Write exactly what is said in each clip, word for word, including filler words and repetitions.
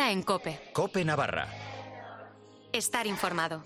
hora en COPE. COPE Navarra. Estar informado.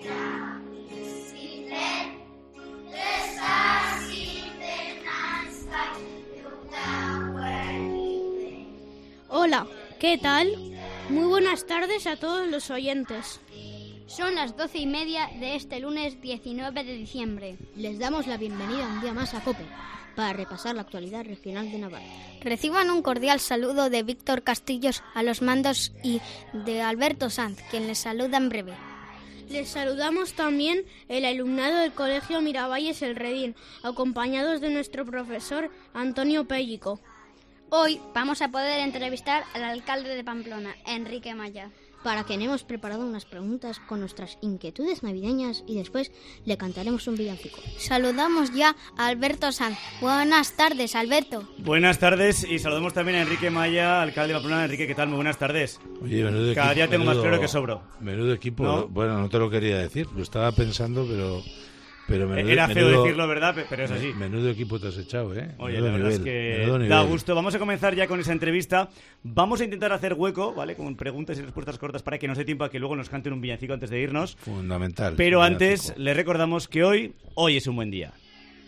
Hola, ¿qué tal? Muy buenas tardes a todos los oyentes. Son las doce y media de este lunes diecinueve de diciembre. Les damos la bienvenida un día más a COPE para repasar la actualidad regional de Navarra. Reciban un cordial saludo de Víctor Castillos a los mandos y de Alberto Sanz, quien les saluda en breve. Les saludamos también el alumnado del Colegio Miravalles El Redín, acompañados de nuestro profesor Antonio Pellico. Hoy vamos a poder entrevistar al alcalde de Pamplona, Enrique Maya, para quien hemos preparado unas preguntas con nuestras inquietudes navideñas y después le cantaremos un villancico. Saludamos ya a Alberto Sanz. Buenas tardes, Alberto. Buenas tardes y saludamos también a Enrique Maya, alcalde de Pamplona. Enrique, ¿qué tal? Muy buenas tardes. Oye, menudo Cada equipo, día tengo menudo, más claro que sobro. Menudo equipo, ¿No? Bueno, no te lo quería decir, lo estaba pensando, pero... pero menudo, Era feo menudo, decirlo, ¿verdad? Pero es así. Menudo equipo te has echado, ¿eh? Oye, menudo la verdad nivel, es que da gusto. Vamos a comenzar ya con esa entrevista. Vamos a intentar hacer hueco, ¿vale? Con preguntas y respuestas cortas para que nos dé tiempo a que luego nos canten un villancico antes de irnos. Fundamental. Pero antes les recordamos que hoy, hoy es un buen día.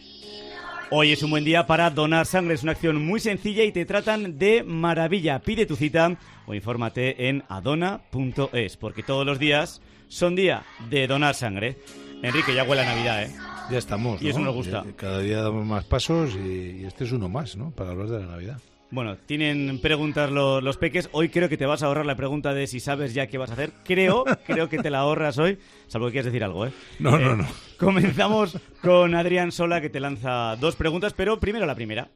Hoy es un buen día para donar sangre. Es una acción muy sencilla y te tratan de maravilla. Pide tu cita o infórmate en adona punto es, porque todos los días son día de donar sangre. Enrique, ya huele a Navidad, ¿eh? Ya estamos, Y eso ¿no? nos gusta. Cada día damos más pasos y, y este es uno más, ¿no? Para hablar de la Navidad. Bueno, tienen preguntas los, los peques. Hoy creo que te vas a ahorrar la pregunta de si sabes ya qué vas a hacer. Creo, creo que te la ahorras hoy, salvo que quieras decir algo, ¿eh? No, eh, no, no. Comenzamos con Adrián Sola, que te lanza dos preguntas, pero primero la primera.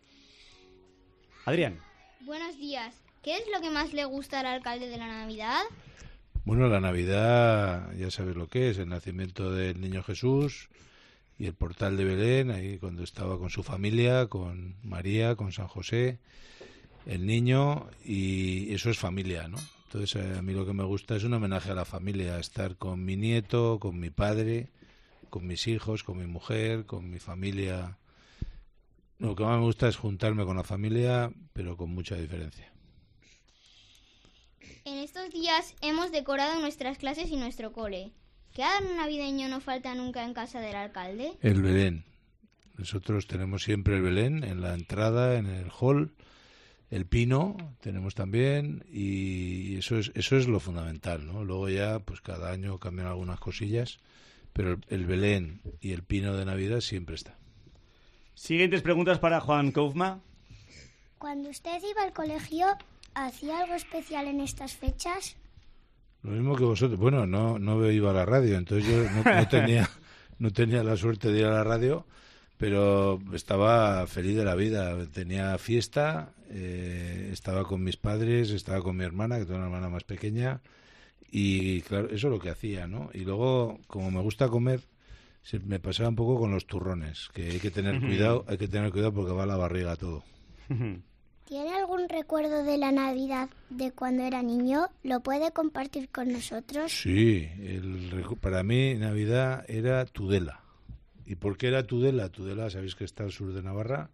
Adrián. Buenos días. ¿Qué es lo que más le gusta al alcalde de la Navidad? Bueno, la Navidad, ya sabes lo que es, el nacimiento del Niño Jesús y el portal de Belén, ahí cuando estaba con su familia, con María, con San José, el niño, y eso es familia, ¿no? Entonces, a mí lo que me gusta es un homenaje a la familia, estar con mi nieto, con mi padre, con mis hijos, con mi mujer, con mi familia. Lo que más me gusta es juntarme con la familia, pero con mucha diferencia. En estos días hemos decorado nuestras clases y nuestro cole. ¿Qué adorno navideño no falta nunca en casa del alcalde? El Belén. Nosotros tenemos siempre el Belén en la entrada, en el hall. El pino tenemos también y eso es eso es lo fundamental, ¿no? Luego ya, pues cada año cambian algunas cosillas, pero el, el Belén y el pino de Navidad siempre está. Siguientes preguntas para Juan Kaufma. Cuando usted iba al colegio, ¿hacía algo especial en estas fechas? Lo mismo que vosotros. Bueno, no no iba a la radio, entonces yo no, no tenía no tenía la suerte de ir a la radio, pero estaba feliz de la vida. Tenía fiesta, eh, estaba con mis padres, estaba con mi hermana, que tengo una hermana más pequeña, y claro, eso es lo que hacía, ¿no? Y luego, como me gusta comer, se me pasaba un poco con los turrones, que hay que tener cuidado, hay que tener cuidado porque va a la barriga todo. ¿Tiene algún recuerdo de la Navidad de cuando era niño? ¿Lo puede compartir con nosotros? Sí, el, para mí Navidad era Tudela. ¿Y por qué era Tudela? Tudela, sabéis que está al sur de Navarra,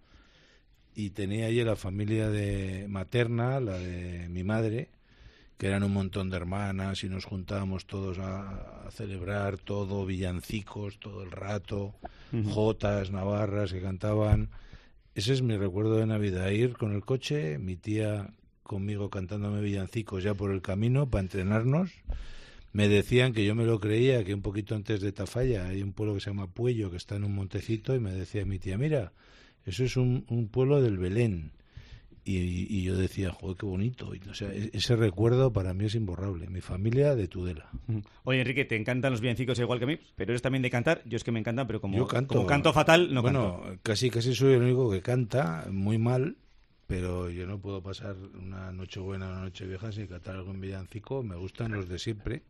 y tenía allí la familia de materna, la de mi madre, que eran un montón de hermanas y nos juntábamos todos a, a celebrar todo, villancicos todo el rato, uh-huh. jotas navarras que cantaban. Ese es mi recuerdo de Navidad, ir con el coche, mi tía conmigo cantándome villancicos ya por el camino para entrenarnos. Me decían que yo me lo creía, que un poquito antes de Tafalla hay un pueblo que se llama Puello, que está en un montecito, y me decía mi tía, mira, eso es un, un pueblo del Belén. Y, y yo decía, joder, qué bonito. Y, o sea, ese recuerdo para mí es imborrable. Mi familia de Tudela. Oye, Enrique, te encantan los villancicos igual que a mí, pero eres también de cantar. Yo es que me encantan, pero como, yo canto, como canto fatal, no bueno, canto. casi casi soy el único que canta, muy mal, pero yo no puedo pasar una noche buena o una noche vieja sin cantar algún villancico. Me gustan los de siempre.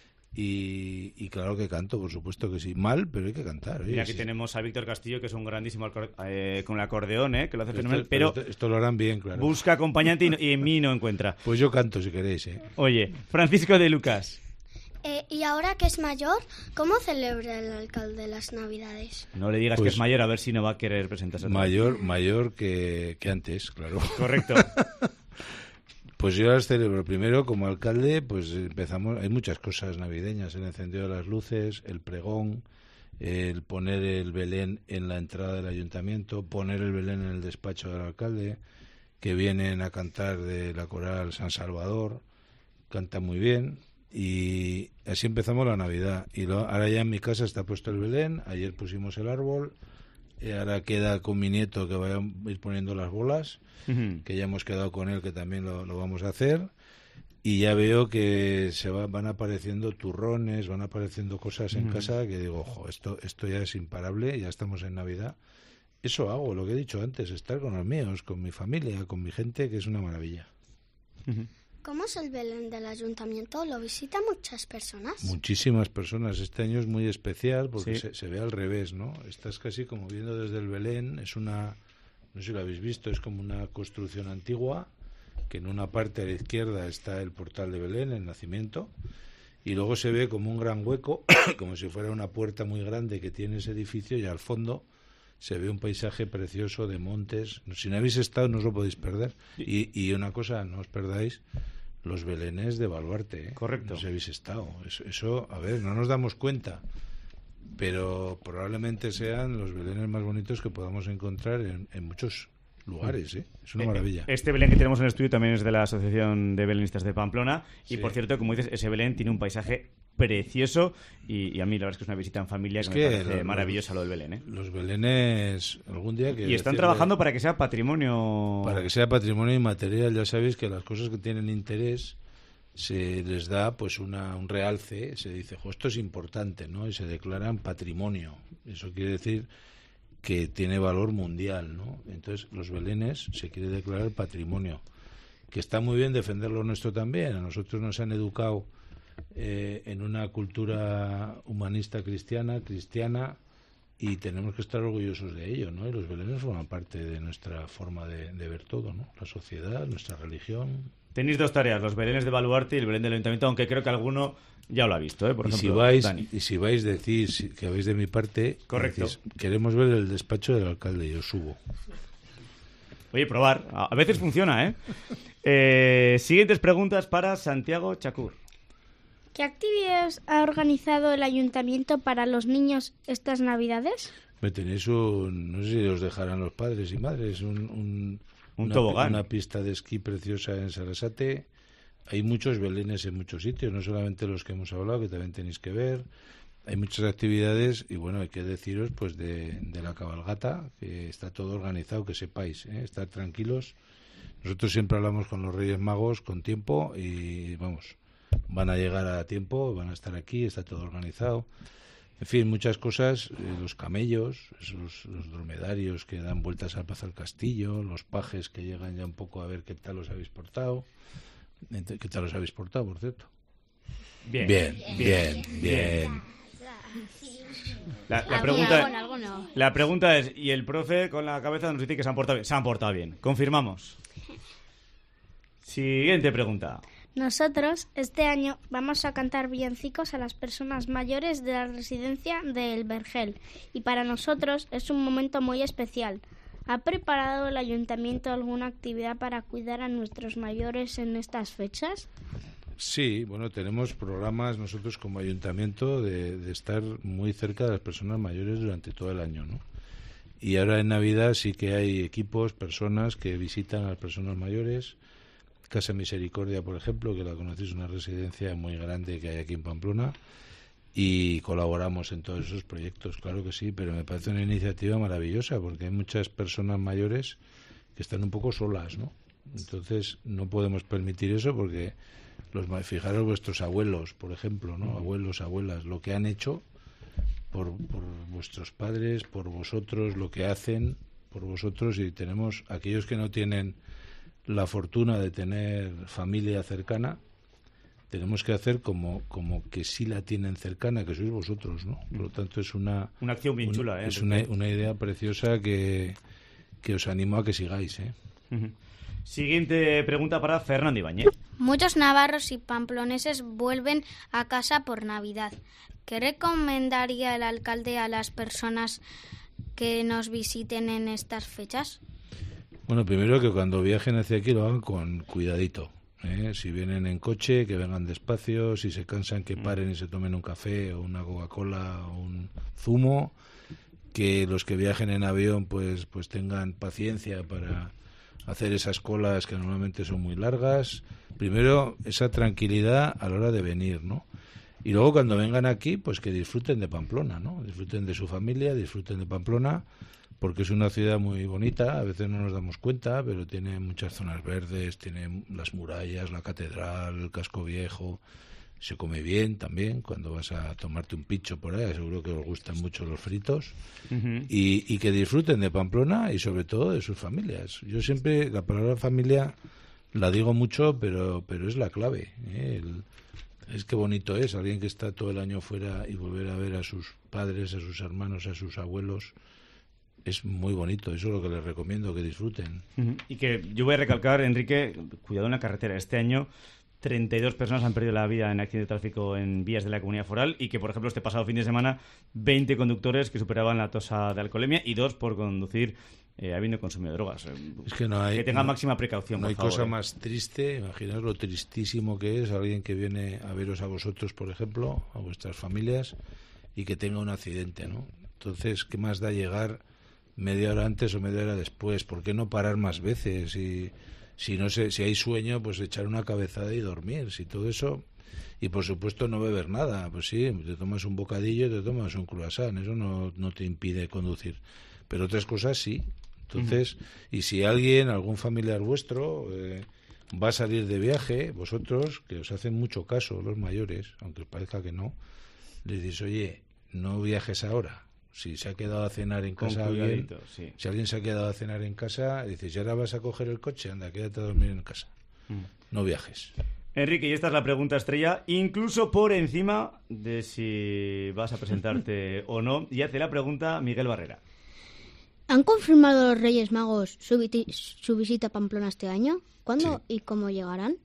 Y, y claro que canto, por supuesto que sí. Mal, pero hay que cantar. Oye, y aquí sí. tenemos a Víctor Castillo, que es un grandísimo acor- eh, con el acordeón, eh, que lo hace Esto, fenomenal, pero, pero esto lo harán bien, claro. Busca acompañante y, no, y en mí no encuentra. Pues yo canto si queréis, ¿eh? Oye, Francisco de Lucas. Eh, y ahora que es mayor, ¿cómo celebra el alcalde las Navidades? No le digas Pues, que es mayor, a ver si no va a querer presentarse. Mayor, mayor que, que antes, claro. Correcto. Pues yo las celebro. Primero, como alcalde, pues empezamos... Hay muchas cosas navideñas, el encendido de las luces, el pregón, el poner el Belén en la entrada del ayuntamiento, poner el Belén en el despacho del alcalde, que vienen a cantar de la coral San Salvador, cantan muy bien, y así empezamos la Navidad. Y lo, ahora ya en mi casa está puesto el Belén, ayer pusimos el árbol, y ahora queda con mi nieto que vaya a ir poniendo las bolas, uh-huh. que ya hemos quedado con él que también lo, lo vamos a hacer. Y ya veo que se va, van apareciendo turrones, van apareciendo cosas en mm. casa que digo, ojo, esto, esto ya es imparable, ya estamos en Navidad. Eso hago, lo que he dicho antes, estar con los míos, con mi familia, con mi gente, que es una maravilla. Uh-huh. ¿Cómo es el Belén del ayuntamiento? ¿Lo visitan muchas personas? Muchísimas personas. Este año es muy especial porque sí. se, se ve al revés, ¿no? Estás casi como viendo desde el Belén, es una, no sé si lo habéis visto, es como una construcción antigua, que en una parte a la izquierda está el portal de Belén, el nacimiento, y luego se ve como un gran hueco, como si fuera una puerta muy grande que tiene ese edificio, y al fondo se ve un paisaje precioso de montes. Si no habéis estado, no os lo podéis perder. Y, y una cosa, no os perdáis los Belenes de Baluarte, ¿eh? Correcto. No si habéis estado. Eso, eso, a ver, no nos damos cuenta, pero probablemente sean los Belenes más bonitos que podamos encontrar en, en muchos lugares, ¿eh? Es una maravilla. Este Belén que tenemos en el estudio también es de la Asociación de Belenistas de Pamplona y, sí. por cierto, como dices, ese Belén tiene un paisaje precioso y, y a mí la verdad es que es una visita en familia que, es me que parece los, maravillosa lo del Belén, ¿eh? Los Belenes, algún día que... Y están decirle, trabajando para que sea patrimonio... Para que sea patrimonio inmaterial. Ya sabéis que las cosas que tienen interés se les da pues una, un realce, se dice, jo, esto es importante, ¿no? Y se declaran patrimonio. Eso quiere decir que tiene valor mundial, ¿no? Entonces, los Belenes se quiere declarar patrimonio, que está muy bien defenderlo nuestro también. A nosotros nos han educado eh, en una cultura humanista cristiana, cristiana, y tenemos que estar orgullosos de ello, ¿no? Y los Belenes forman parte de nuestra forma de, de ver todo, ¿no? La sociedad, nuestra religión. Tenéis dos tareas, los Belenes de Baluarte y el Belén del Ayuntamiento, aunque creo que alguno ya lo ha visto, ¿eh? Por y ejemplo, si vais, Dani. Y si vais, decís que habéis de mi parte, correcto, decís, queremos ver el despacho del alcalde, y os subo. Oye, probar, a veces funciona, ¿eh? eh siguientes preguntas para Santiago Chacur. ¿Qué actividades ha organizado el Ayuntamiento para los niños estas Navidades? Me tenéis un, no sé si os dejarán los padres y madres, un, un, un una, tobogán. Una pista de esquí preciosa en Sarasate. Hay muchos Belenes en muchos sitios, no solamente los que hemos hablado, que también tenéis que ver. Hay muchas actividades y bueno, hay que deciros pues de, de la cabalgata, que está todo organizado, que sepáis, ¿eh? Estar tranquilos. Nosotros siempre hablamos con los Reyes Magos con tiempo y vamos, van a llegar a tiempo, van a estar aquí, está todo organizado. En fin, muchas cosas, eh, los camellos, esos, los dromedarios que dan vueltas al Plaza del Castillo, los pajes que llegan ya un poco a ver qué tal os habéis portado. ¿Qué tal os habéis portado, por cierto? Bien, bien, bien, bien. bien. La, la, pregunta, la pregunta es, ¿y el profe con la cabeza nos dice que se han portado bien? Se han portado bien, confirmamos. Siguiente pregunta. Nosotros este año vamos a cantar villancicos a las personas mayores de la residencia de El Vergel y para nosotros es un momento muy especial. ¿Ha preparado el ayuntamiento alguna actividad para cuidar a nuestros mayores en estas fechas? Sí, bueno, tenemos programas nosotros como ayuntamiento de, de estar muy cerca de las personas mayores durante todo el año, ¿no? Y ahora en Navidad sí que hay equipos, personas que visitan a las personas mayores. Casa Misericordia, por ejemplo, que la conocéis, una residencia muy grande que hay aquí en Pamplona. Y colaboramos en todos esos proyectos, claro que sí, pero me parece una iniciativa maravillosa porque hay muchas personas mayores que están un poco solas, ¿no? Entonces no podemos permitir eso porque los fijaros vuestros abuelos, por ejemplo, ¿no? Abuelos, abuelas, lo que han hecho por, por vuestros padres, por vosotros, lo que hacen por vosotros, y tenemos aquellos que no tienen la fortuna de tener familia cercana. Tenemos que hacer como como que sí la tienen cercana, que sois vosotros, ¿no? Por lo tanto, es una... Una acción bien un, chula, ¿eh? Es una, una idea preciosa que, que os animo a que sigáis, ¿eh? Uh-huh. Siguiente pregunta para Fernando Ibáñez. Muchos navarros y pamploneses vuelven a casa por Navidad. ¿Qué recomendaría el alcalde a las personas que nos visiten en estas fechas? Bueno, primero que cuando viajen hacia aquí lo hagan con cuidadito. ¿eh? Si vienen en coche, que vengan despacio, si se cansan, que paren y se tomen un café o una Coca-Cola o un zumo, que los que viajen en avión pues pues tengan paciencia para hacer esas colas que normalmente son muy largas. Primero, esa tranquilidad a la hora de venir, ¿no? Y luego cuando vengan aquí, pues que disfruten de Pamplona, ¿no? Disfruten de su familia, disfruten de Pamplona, porque es una ciudad muy bonita, a veces no nos damos cuenta, pero tiene muchas zonas verdes, tiene las murallas, la catedral, el casco viejo, se come bien también cuando vas a tomarte un picho por ahí, seguro que os gustan mucho los fritos, uh-huh. y, y que disfruten de Pamplona y sobre todo de sus familias. Yo siempre, la palabra familia la digo mucho, pero, pero es la clave, ¿eh? El, es que bonito es alguien que está todo el año fuera y volver a ver a sus padres, a sus hermanos, a sus abuelos. Es muy bonito, eso es lo que les recomiendo, que disfruten. Uh-huh. Y que yo voy a recalcar, Enrique, cuidado en la carretera. Este año treinta y dos personas han perdido la vida en accidente de tráfico en vías de la Comunidad Foral y que, por ejemplo, este pasado fin de semana, veinte conductores que superaban la tasa de alcoholemia y dos por conducir eh, habiendo consumido drogas. Es que no hay... Que tengan no, máxima precaución, No por hay favor, cosa eh. más triste, imaginaos lo tristísimo que es alguien que viene a veros a vosotros, por ejemplo, a vuestras familias, y que tenga un accidente, ¿no? Entonces, ¿qué más da llegar media hora antes o media hora después? ¿Por qué no parar más veces? Y si no sé, si hay sueño, pues echar una cabezada y dormir, si todo eso, y por supuesto no beber nada, pues sí, te tomas un bocadillo, te tomas un croissant, eso no, no te impide conducir, pero otras cosas sí. Entonces, uh-huh. y si alguien, algún familiar vuestro eh, va a salir de viaje, vosotros, que os hacen mucho caso los mayores, aunque os parezca que no, les dices, oye, no viajes ahora. Si se ha quedado a cenar en casa alguien, sí. si alguien se ha quedado a cenar en casa, dices, ¿y ahora vas a coger el coche? Anda, quédate a dormir en casa. Mm. No viajes. Enrique, y esta es la pregunta estrella, incluso por encima de si vas a presentarte o no. Y hace la pregunta Miguel Barrera. ¿Han confirmado los Reyes Magos su, viti- su visita a Pamplona este año? ¿Cuándo sí. y cómo llegarán?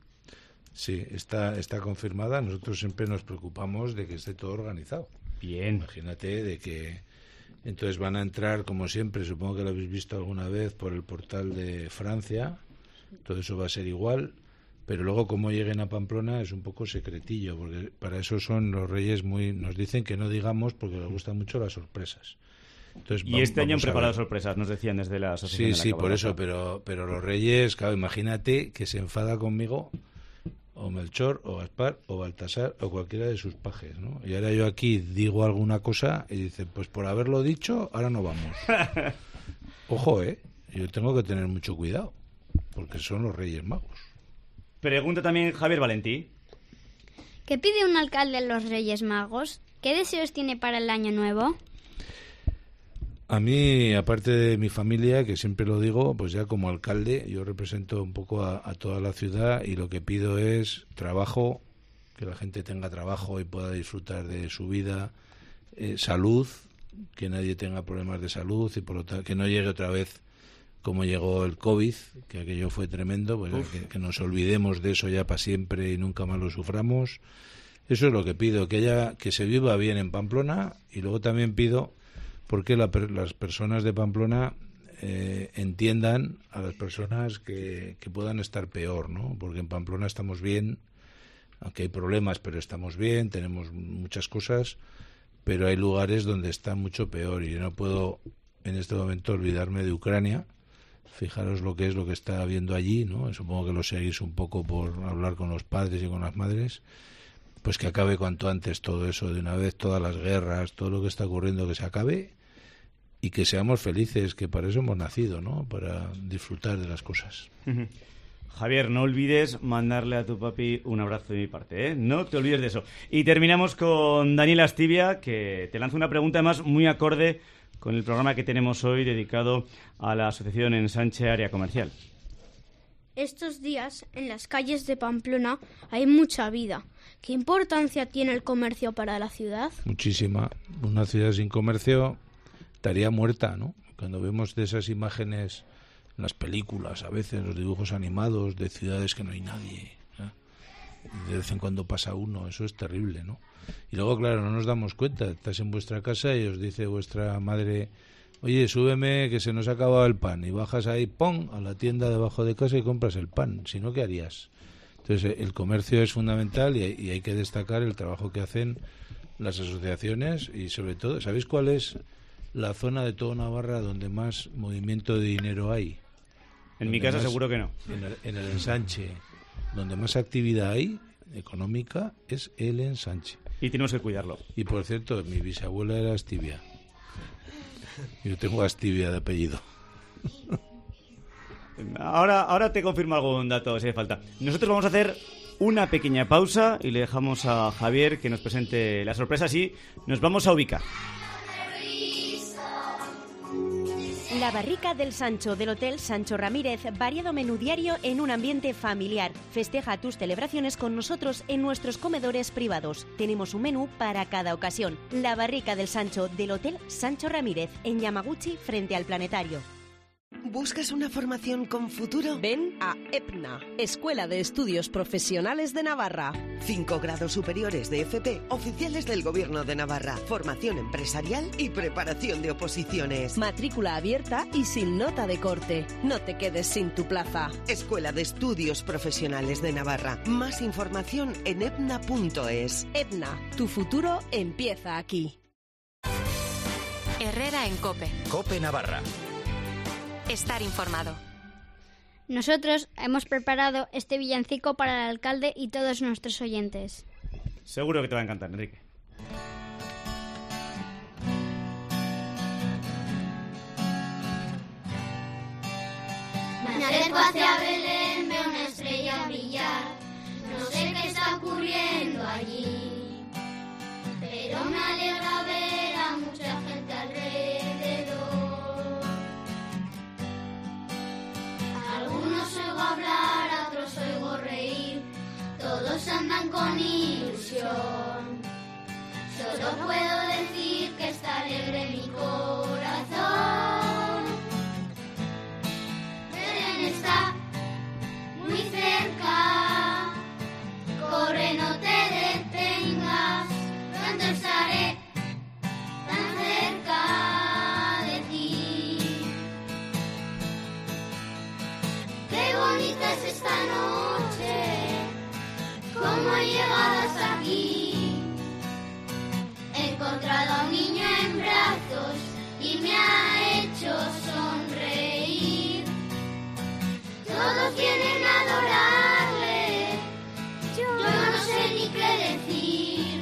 Sí, está, está confirmada. Nosotros siempre nos preocupamos de que esté todo organizado. Bien. Imagínate de que... Entonces van a entrar, como siempre, supongo que lo habéis visto alguna vez, por el portal de Francia. Todo eso va a ser igual. Pero luego, como lleguen a Pamplona, es un poco secretillo, porque para eso son los Reyes muy... Nos dicen que no digamos porque les gustan mucho las sorpresas. Entonces, y este año han preparado sorpresas, nos decían desde la asociación. Sí, de la sí, por eso, pero, pero los Reyes, claro, imagínate que se enfada conmigo... o Melchor, o Gaspar, o Baltasar, o cualquiera de sus pajes, ¿no? Y ahora yo aquí digo alguna cosa y dicen, pues por haberlo dicho, ahora no vamos. Ojo, ¿eh? Yo tengo que tener mucho cuidado, porque son los Reyes Magos. Pregunta también Javier Valentí. ¿Qué pide un alcalde a los Reyes Magos? ¿Qué deseos tiene para el año nuevo? A mí, aparte de mi familia, que siempre lo digo, pues ya como alcalde, yo represento un poco a, a toda la ciudad y lo que pido es trabajo, que la gente tenga trabajo y pueda disfrutar de su vida, eh, salud, que nadie tenga problemas de salud y por lo tanto que no llegue otra vez como llegó el COVID, que aquello fue tremendo, pues que, que nos olvidemos de eso ya para siempre y nunca más lo suframos. Eso es lo que pido, que haya, que se viva bien en Pamplona, y luego también pido porque la, las personas de Pamplona eh, entiendan a las personas que, que puedan estar peor, ¿no? Porque en Pamplona estamos bien, aunque hay problemas, pero estamos bien, tenemos muchas cosas, pero hay lugares donde está mucho peor, y yo no puedo en este momento olvidarme de Ucrania. Fijaros lo que es lo que está habiendo allí, ¿no? Supongo que lo seguís un poco por hablar con los padres y con las madres. Pues que acabe cuanto antes todo eso, de una vez, todas las guerras, todo lo que está ocurriendo, que se acabe y que seamos felices, que para eso hemos nacido, ¿no? Para disfrutar de las cosas. Uh-huh. Javier, no olvides mandarle a tu papi un abrazo de mi parte, ¿eh? No te olvides de eso. Y terminamos con Daniela Astivia, que te lanza una pregunta además muy acorde con el programa que tenemos hoy dedicado a la Asociación Ensanche Área Comercial. Estos días, en las calles de Pamplona, hay mucha vida. ¿Qué importancia tiene el comercio para la ciudad? Muchísima. Una ciudad sin comercio estaría muerta, ¿no? Cuando vemos de esas imágenes en las películas, a veces, los dibujos animados de ciudades que no hay nadie, ¿eh? De vez en cuando pasa uno, eso es terrible, ¿no? Y luego, claro, no nos damos cuenta. Estás en vuestra casa y os dice vuestra madre: oye, súbeme que se nos ha acabado el pan, y bajas ahí, ¡pum!, a la tienda debajo de casa y compras el pan. Si no, ¿qué harías? Entonces, el comercio es fundamental y, y hay que destacar el trabajo que hacen las asociaciones y, sobre todo, ¿sabéis cuál es la zona de toda Navarra donde más movimiento de dinero hay? En mi casa más, seguro que no. En el, en el ensanche, donde más actividad hay económica es el ensanche. Y tenemos que cuidarlo. Y por cierto, mi bisabuela era Astivia. Yo tengo Astivia de apellido. Ahora, ahora te confirmo algún dato si hace falta. Nosotros vamos a hacer una pequeña pausa y le dejamos a Javier que nos presente la sorpresa. Así nos vamos a ubicar. La barrica del Sancho del Hotel Sancho Ramírez, variado menú diario en un ambiente familiar. Festeja tus celebraciones con nosotros en nuestros comedores privados. Tenemos un menú para cada ocasión. La barrica del Sancho del Hotel Sancho Ramírez, en Yamaguchi, frente al Planetario. ¿Buscas una formación con futuro? Ven a EPNA, Escuela de Estudios Profesionales de Navarra. Cinco grados superiores de F P, oficiales del Gobierno de Navarra, formación empresarial y preparación de oposiciones. Matrícula abierta y sin nota de corte. No te quedes sin tu plaza. Escuela de Estudios Profesionales de Navarra. Más información en epna punto es. EPNA, tu futuro empieza aquí. Herrera en COPE. COPE Navarra. Estar informado. Nosotros hemos preparado este villancico para el alcalde y todos nuestros oyentes. Seguro que te va a encantar, Enrique. Me acerco hacia Belén, veo una estrella brillar. No sé qué está ocurriendo allí, pero me alegra ver a mucha gente alrededor. Algunos oigo hablar, a otros oigo reír. Todos andan con ilusión. Solo puedo decir que está alegre mi corazón. Belén está muy cerca. Corre, no te detengas. Pronto estaré tan cerca de ti. Qué bonita es esta noche. Cómo he llegado hasta aquí. He encontrado a un niño en brazos y me ha hecho sonreír. Todos quieren adorarle. Yo no sé ni qué decir.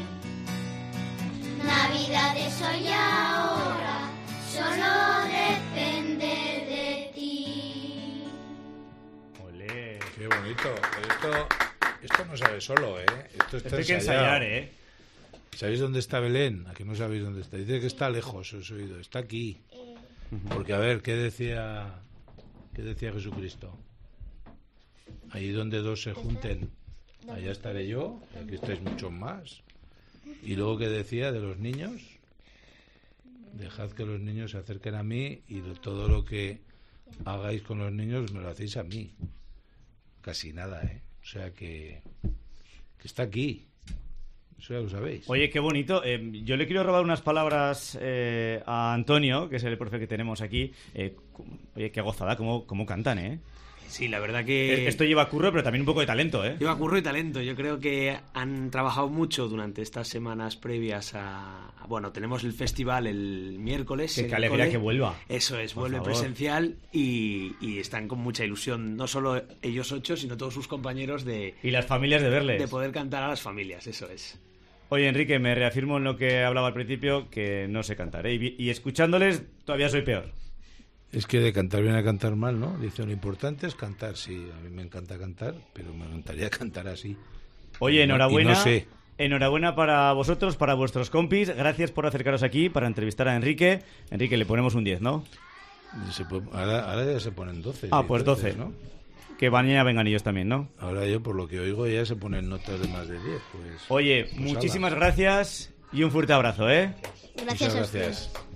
Navidad es hoy y ahora, solo depende de ti. Olé. Qué bonito. Esto, esto no sabe solo, ¿eh? Esto está Esto hay que ensayado. ensayar, ¿eh? ¿Sabéis dónde está Belén? ¿A que no sabéis dónde está? Dice que está lejos, os he oído. Está aquí. Porque, a ver, ¿qué decía, qué decía Jesucristo? Ahí donde dos se junten, allá estaré yo, y aquí estáis muchos más. Y luego, ¿qué decía de los niños? Dejad que los niños se acerquen a mí y de todo lo que hagáis con los niños me lo hacéis a mí. Casi nada, ¿eh? O sea que, que está aquí. Eso ya lo sabéis. Oye, qué bonito. Eh, yo le quiero robar unas palabras eh, a Antonio, que es el profe que tenemos aquí. Eh, oye, qué gozada, cómo, cómo cantan, ¿eh? Sí, la verdad que... Esto lleva curro, pero también un poco de talento, ¿eh? Lleva curro y talento. Yo creo que han trabajado mucho durante estas semanas previas a... Bueno, tenemos el festival el miércoles. Qué alegría que vuelva. Eso es, Por vuelve favor. presencial y, y están con mucha ilusión, no solo ellos ocho, sino todos sus compañeros de... Y las familias de verles. De poder cantar a las familias, eso es. Oye, Enrique, me reafirmo en lo que hablaba al principio, que no sé cantar, ¿eh? Y, y escuchándoles todavía soy peor. Es que de cantar bien a cantar mal, ¿no? Dice, lo importante es cantar, sí. A mí me encanta cantar, pero me encantaría cantar así. Oye, Y no- enhorabuena. y no sé. Enhorabuena para vosotros, para vuestros compis. Gracias por acercaros aquí para entrevistar a Enrique. Enrique, le ponemos un diez, ¿no? Se puede- ahora, ahora ya se ponen doce. Ah, diez pues veces, doce. ¿no? Que mañana vengan ellos también, ¿no? Ahora yo, por lo que oigo, ya se ponen notas de más de diez. Pues, Oye, pues muchísimas ala. gracias y un fuerte abrazo, ¿eh? Muchas gracias.